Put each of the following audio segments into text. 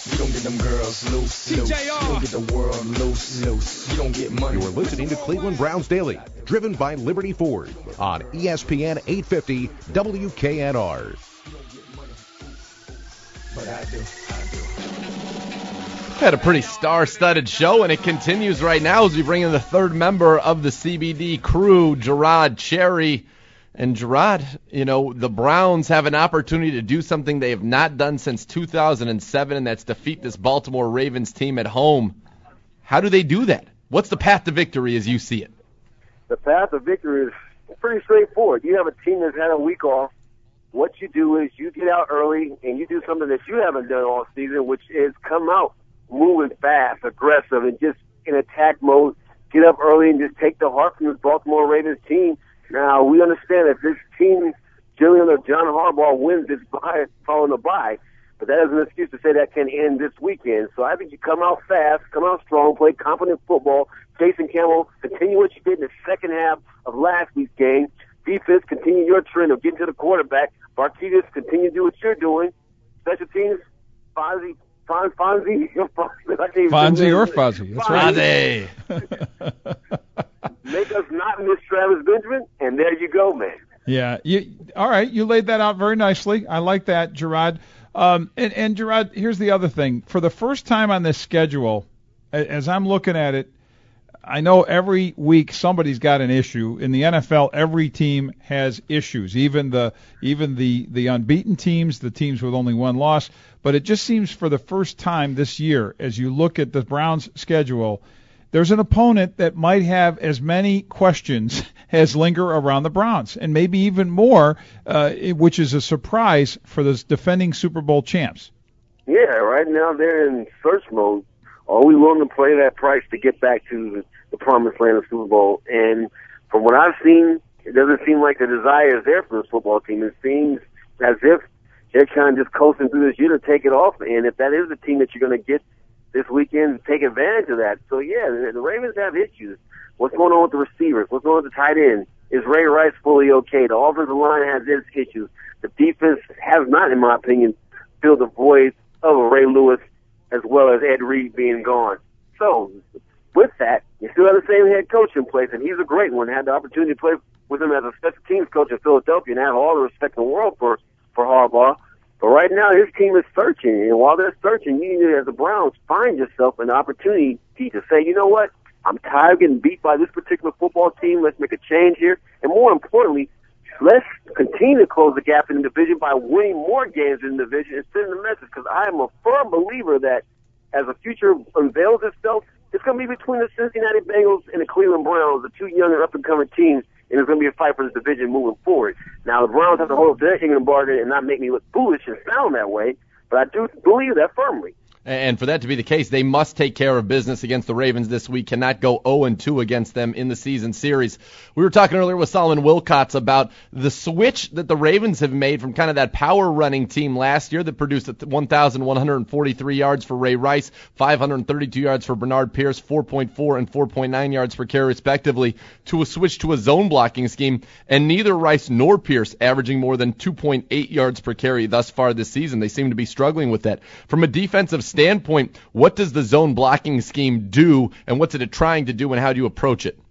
You don't get them girls loose. You don't get the world loose. You don't get money. You're listening to Cleveland Browns Daily, driven by Liberty Ford on ESPN 850 WKNR. But I do. Had a pretty star-studded show, and it continues right now as we bring in the third member of the CBD crew, Jerrod Cherry. And Jerrod, you know, the Browns have an opportunity to do something they have not done since 2007, and that's defeat this Baltimore Ravens team at home. How do they do that? What's the path to victory as you see it? The path to victory is pretty straightforward. You have a team that's had a week off. What you do is you get out early and you do something that you haven't done all season, which is come out moving fast, aggressive, and just in attack mode. Get up early and just take the heart from this Baltimore Ravens team. Now, we understand that this team, generally under John Harbaugh, wins this bye, following the bye, but that is an excuse to say that can end this weekend. So I think you come out fast, come out strong, play confident football. Jason Campbell, continue what you did in the second half of last week's game. Defense, continue your trend of getting to the quarterback. Barketas, continue to do what you're doing. Special teams, Fonzie or Fuzzy. That's right. Make us not miss Travis Benjamin, and there you go, man. Yeah. All right. You laid that out very nicely. I like that, Jerrod. And Jerrod, here's the other thing. For the first time on this schedule, as I'm looking at it, I know every week somebody's got an issue. In the NFL, every team has issues, even the unbeaten teams, the teams with only one loss. But it just seems for the first time this year, as you look at the Browns' schedule, there's an opponent that might have as many questions as linger around the Browns, and maybe even more, which is a surprise for the defending Super Bowl champs. Yeah, right now they're in search mode. Are we willing to pay that price to get back to the promised land of Super Bowl? And from what I've seen, it doesn't seem like the desire is there for this football team. It seems as if they're kind of just coasting through this year to take it off. And if that is the team that you're going to get this weekend, take advantage of that. So, yeah, the Ravens have issues. What's going on with the receivers? What's going on with the tight end? Is Ray Rice fully okay? The offensive line has its issues. The defense has not, in my opinion, filled the void of a Ray Lewis as well as Ed Reed being gone. So, with that, you still have the same head coach in place, and he's a great one. I had the opportunity to play with him as a special teams coach in Philadelphia and have all the respect in the world for Harbaugh. But right now, his team is searching, and while they're searching, you need, as the Browns, find yourself an opportunity to say, you know what, I'm tired of getting beat by this particular football team. Let's make a change here. And more importantly, let's continue to close the gap in the division by winning more games in the division and sending the message, because I am a firm believer that as the future unveils itself, it's going to be between the Cincinnati Bengals and the Cleveland Browns, the two young and up-and-coming teams, and it's going to be a fight for this division moving forward. Now, the Browns have to hold up their end of the bargain and not make me look foolish and sound that way, but I do believe that firmly. And for that to be the case, they must take care of business against the Ravens this week, cannot go 0-2 against them in the season series. We were talking earlier with Solomon Wilcots about the switch that the Ravens have made from kind of that power running team last year that produced 1,143 yards for Ray Rice, 532 yards for Bernard Pierce, 4.4 and 4.9 yards per carry respectively, to a switch to a zone blocking scheme, and neither Rice nor Pierce averaging more than 2.8 yards per carry thus far this season. They seem to be struggling with that. From a defensive standpoint, what does the zone blocking scheme do, and what's it trying to do, and how do you approach it?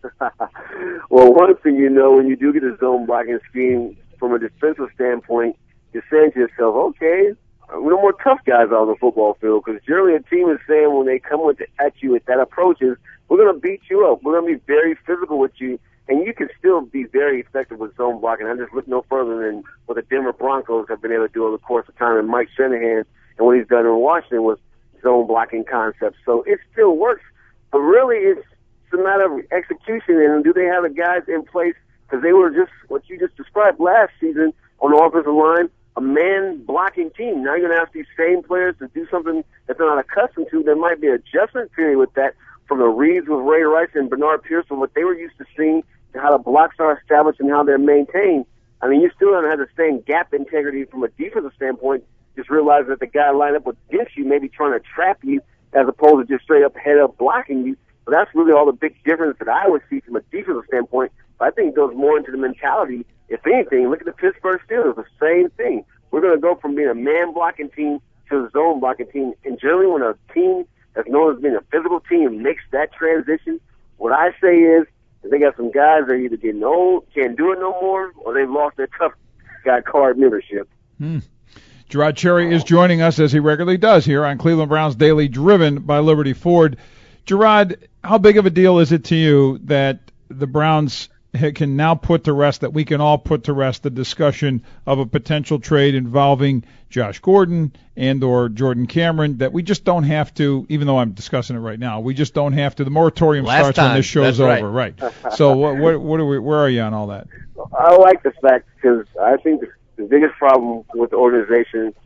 Well, one thing you know, when you do get a zone blocking scheme from a defensive standpoint, you're saying to yourself, okay, we don't more tough guys on the football field, because generally a team is saying when they come at you with that approach is, we're going to beat you up. We're going to be very physical with you, and you can still be very effective with zone blocking. I just look no further than what the Denver Broncos have been able to do over the course of time, and Mike Shanahan and what he's done in Washington was zone blocking concepts. So it still works, but really it's a matter of execution, and do they have the guys in place? Because they were just what you just described last season on the offensive line, a man-blocking team. Now you're going to ask these same players to do something that they're not accustomed to. There might be an adjustment period with that from the reads with Ray Rice and Bernard Pierce from what they were used to seeing and how the blocks are established and how they're maintained. I mean, you still don't have the same gap integrity from a defensive standpoint. Just realize that the guy lined up against you may be trying to trap you as opposed to just straight up head up blocking you. So that's really all the big difference that I would see from a defensive standpoint. But I think it goes more into the mentality. If anything, look at the Pittsburgh Steelers, the same thing. We're going to go from being a man blocking team to the zone blocking team. And generally when a team that's known as being a physical team makes that transition, what I say is they got some guys that are either getting old, can't do it no more, or they've lost their tough guy card membership. Jerrod Cherry is joining us, as he regularly does here on Cleveland Browns Daily, driven by Liberty Ford. Jerrod, how big of a deal is it to you that the Browns can now put to rest, that we can all put to rest the discussion of a potential trade involving Josh Gordon and or Jordan Cameron, that we just don't have to, even though I'm discussing it right now, we just don't have to. The moratorium starts when this show's over. Right. So where are you on all that? I like the fact, because I think the biggest problem with the organization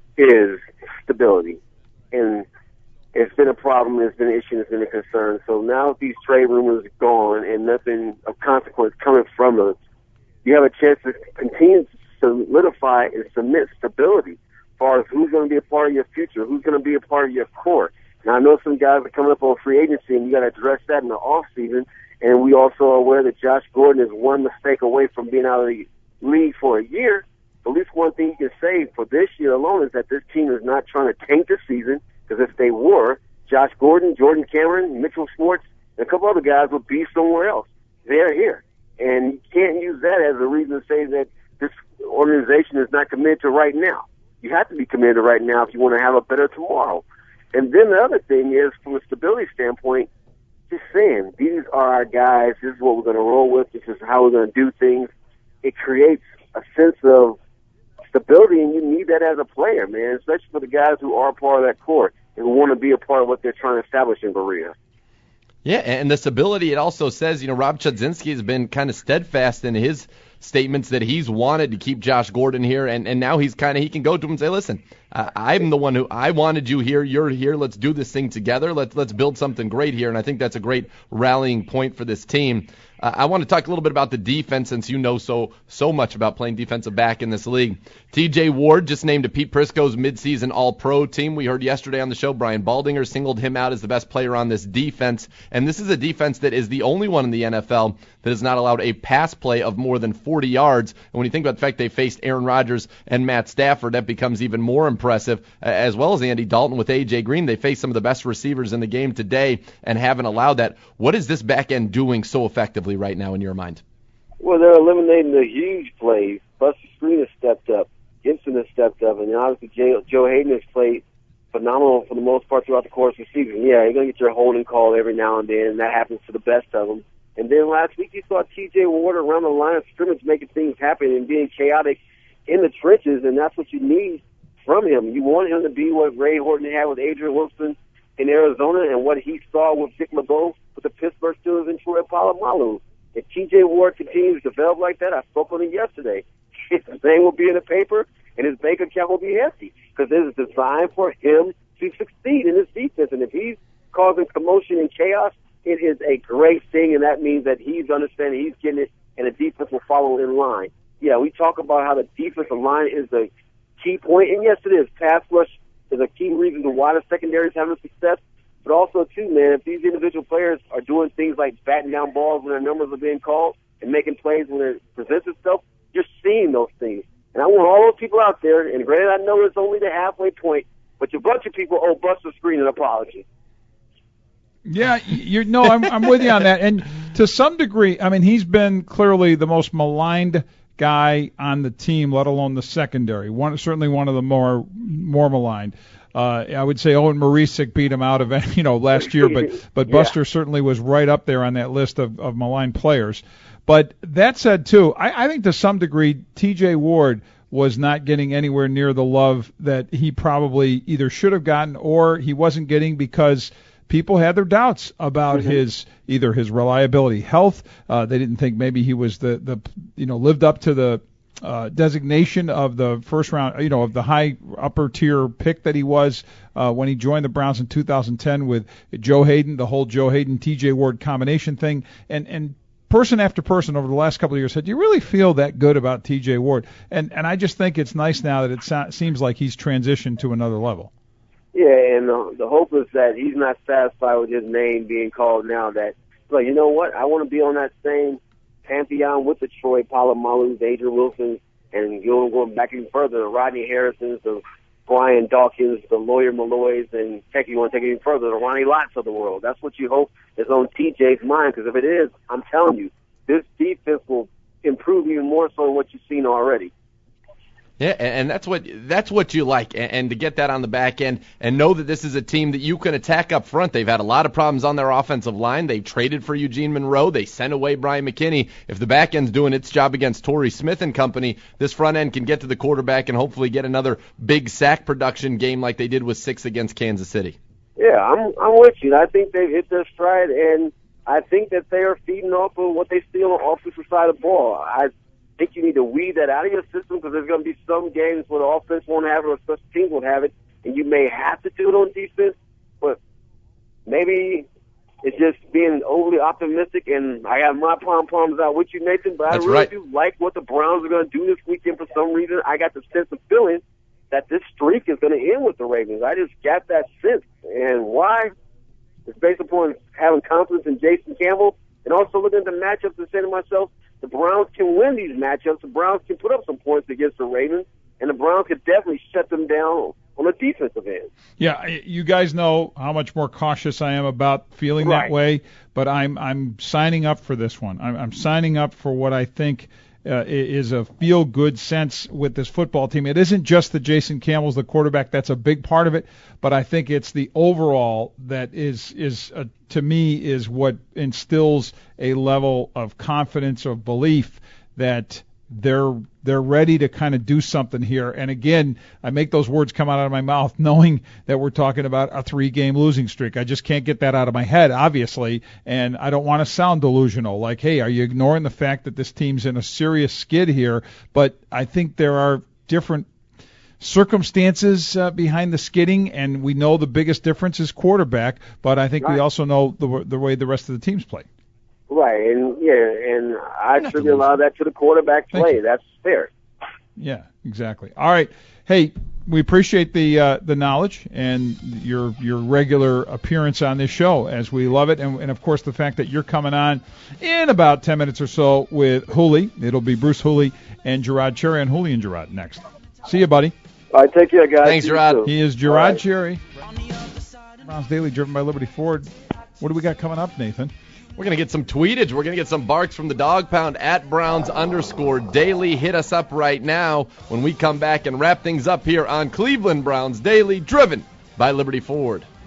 is stability. And it's been a problem, it's been an issue, it's been a concern. So now these trade rumors are gone and nothing of consequence coming from us, you have a chance to continue to solidify and cement stability as far as who's going to be a part of your future, who's going to be a part of your core. Now, I know some guys are coming up on free agency, and you got to address that in the off season. And we also are aware that Josh Gordon is one mistake away from being out of the league for a year. At least one thing you can say for this year alone is that this team is not trying to tank the season, because if they were, Josh Gordon, Jordan Cameron, Mitchell Schwartz, and a couple other guys would be somewhere else. They're here. And you can't use that as a reason to say that this organization is not committed to right now. You have to be committed to right now if you want to have a better tomorrow. And then the other thing is, from a stability standpoint, just saying, these are our guys, this is what we're going to roll with, this is how we're going to do things. It creates a sense of stability, and you need that as a player, man, especially for the guys who are part of that core and who want to be a part of what they're trying to establish in Berea. Yeah, and the stability, it also says, Rob Chudzinski has been kind of steadfast in his statements that he's wanted to keep Josh Gordon here, and now he can go to him and say, listen, I'm the one who, I wanted you here, you're here, let's do this thing together, let's build something great here, and I think that's a great rallying point for this team. I want to talk a little bit about the defense, since you know so much about playing defensive back in this league. TJ Ward just named to Pete Prisco's midseason All-Pro team. We heard yesterday on the show Brian Baldinger singled him out as the best player on this defense, and this is a defense that is the only one in the NFL that has not allowed a pass play of more than 40 yards. And when you think about the fact they faced Aaron Rodgers and Matt Stafford, that becomes even more impressive, as well as Andy Dalton with A.J. Green. They faced some of the best receivers in the game today and haven't allowed that. What is this back end doing so effectively right now in your mind? Well, they're eliminating the huge plays. Buster Screen has stepped up. Gibson has stepped up. And obviously Joe Hayden has played phenomenal for the most part throughout the course of the season. Yeah, you're going to get your holding call every now and then, and that happens to the best of them. And then last week you saw T.J. Ward around the line of scrimmage making things happen and being chaotic in the trenches, and that's what you need from him. You want him to be what Ray Horton had with Adrian Wilson in Arizona and what he saw with Dick LeBeau with the Pittsburgh Steelers and Troy Polamalu. If T.J. Ward continues to develop like that, I spoke on it yesterday, his name will be in the paper and his bank account will be hefty, because it is designed for him to succeed in his defense. And if he's causing commotion and chaos, it is a great thing, and that means that he's understanding, he's getting it, and the defense will follow in line. Yeah, we talk about how the defensive line is the key point, and yes, it is. Pass rush is a key reason to why the secondary is having success. But also, too, man, if these individual players are doing things like batting down balls when their numbers are being called and making plays when it presents itself, you're seeing those things. And I want all those people out there, and granted, I know it's only the halfway point, but a bunch of people owe Buster Screen an apology. Yeah, I'm with you on that. And to some degree, I mean, he's been clearly the most maligned guy on the team, let alone the secondary. Certainly one of the more maligned. I would say Owen Marisic beat him out of last year, but Buster certainly was right up there on that list of maligned players. But that said, too, I think to some degree T.J. Ward was not getting anywhere near the love that he probably either should have gotten or he wasn't getting because people had their doubts about either his reliability, health. They didn't think maybe he was the lived up to the designation of the first round, of the high upper tier pick that he was when he joined the Browns in 2010 with Joe Hayden, the whole Joe Hayden T.J. Ward combination thing, and person after person over the last couple of years said, do you really feel that good about T.J. Ward? And I just think it's nice now that it seems like he's transitioned to another level. Yeah, and the hope is that he's not satisfied with his name being called now. That, like, you know what? I want to be on that same pantheon with the Troy Polamalu's, Adrian Wilson, and going back even further, the Rodney Harrisons, the Brian Dawkins, the Lawyer Malloys, and heck, you want to take it even further, the Ronnie Lotts of the world. That's what you hope is on TJ's mind, because if it is, I'm telling you, this defense will improve even more so than what you've seen already. Yeah, and that's what you like, and to get that on the back end and know that this is a team that you can attack up front. They've had a lot of problems on their offensive line. They traded for Eugene Monroe. They sent away Brian McKinney. If the back end's doing its job against Torrey Smith and company, this front end can get to the quarterback and hopefully get another big sack production game like they did with 6 against Kansas City. Yeah, I'm with you. I think they've hit their stride, and I think that they are feeding off of what they see on the offensive side of the ball. I think you need to weed that out of your system, because there's going to be some games where the offense won't have it or special teams won't have it, and you may have to do it on defense, but maybe it's just being overly optimistic, and I have my pom-poms out with you, Nathan, but That's I really right. do like what the Browns are going to do this weekend for some reason. I got the sense of feeling that this streak is going to end with the Ravens. I just got that sense, and why? It's based upon having confidence in Jason Campbell, and also looking at the matchups and saying to myself, the Browns can win these matchups. The Browns can put up some points against the Ravens, and the Browns could definitely shut them down on the defensive end. Yeah, you guys know how much more cautious I am about feeling that Right. way, but I'm signing up for this one. I'm signing up for what I think is a feel-good sense with this football team. It isn't just that Jason Campbell's the quarterback. That's a big part of it, but I think it's the overall that is to me is what instills a level of confidence, of belief that they're ready to kind of do something here. And again, I make those words come out of my mouth knowing that we're talking about a 3-game losing streak. I just can't get that out of my head, obviously, and I don't want to sound delusional. Like, hey, are you ignoring the fact that this team's in a serious skid here? But I think there are different circumstances behind the skidding, and we know the biggest difference is quarterback, but I think we also know the way the rest of the teams play. Right, and I attribute a lot of that to the quarterback play. That's fair. Yeah, exactly. All right. Hey, we appreciate the knowledge and your regular appearance on this show, as we love it, and of course the fact that you're coming on in about 10 minutes or so with Hooley. It'll be Bruce Hooley and Gerard Cherry on Hooley and Gerard next. See you, buddy. All right, take care, guys. Thanks, Gerard. He is Gerard Cherry. Browns Daily, driven by Liberty Ford. What do we got coming up, Nathan? We're going to get some tweetage. We're going to get some barks from the dog pound at Browns_Daily. Hit us up right now when we come back and wrap things up here on Cleveland Browns Daily, driven by Liberty Ford.